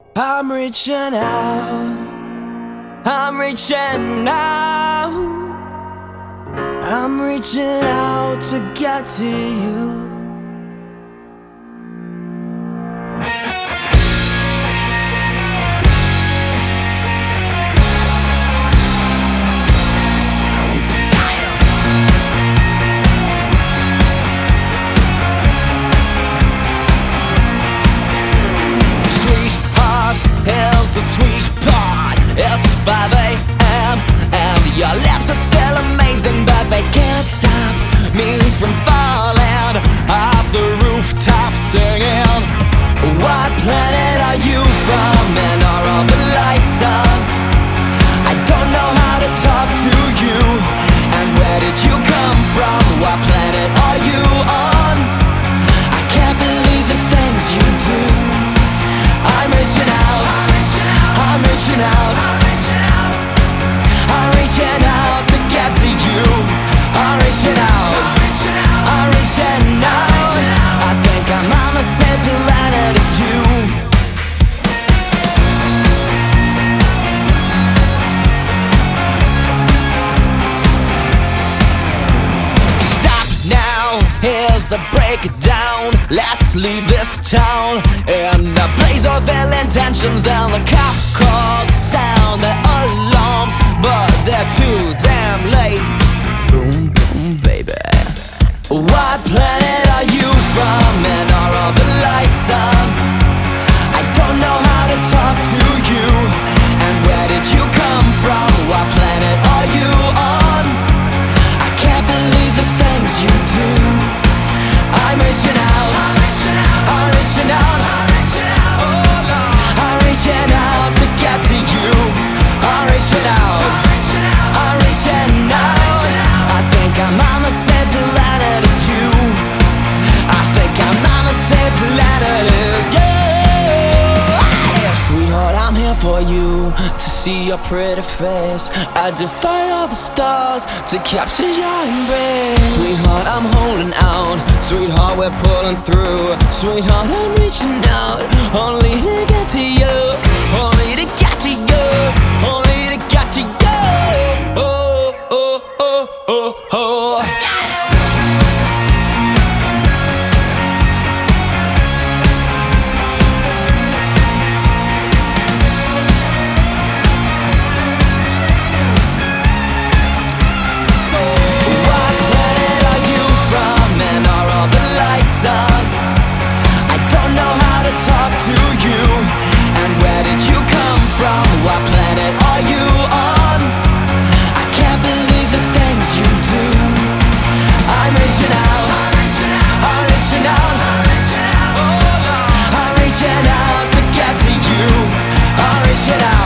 I'm reaching out, I'm reaching out, I'm reaching out to get to you. Here's the sweet part. It's 5 a.m. and your lips are still amazing, but they can't stop me from falling off the rooftop singing. What planet are you from, and are all the lights on? I don't know how to talk to you, and where did you come from? What planet are you on? I can't believe the things you do. I'm reaching out, I'm reaching out, I'm reaching out to get to you. I'm reaching out, I'm reaching out. I think I'm on the same planet as you. Stop now, here's the breakdown. Let's leave this town in a blaze of ill intentions, and the cop cars sound their alarms, but they're too damn late. Boom, boom, baby. What planet are you from, and are all the lights on? I don't know how to talk to you, and where did you come from? What planet are you on? I can't believe the things you do. I'm reaching out, I'm reaching out, I'm reaching out to get to you. I'm reaching out, I'm reaching out. I think I'm on the same planet as you. I think I'm on the same planet as you. Yeah, sweetheart, I'm here for you, to see your pretty face. I defy all the stars to capture your embrace. Sweetheart, I'm holding out. Sweetheart, we're pulling through. Sweetheart, I'm reaching out, only to get to you, only to get to you, only to get to you. Oh, oh, oh, oh, oh. Talk to you, and where did you come from? What planet are you on? I can't believe the things you do. I'm reaching out, I'm reaching out, I'm reaching out to get to you. I'm reaching out.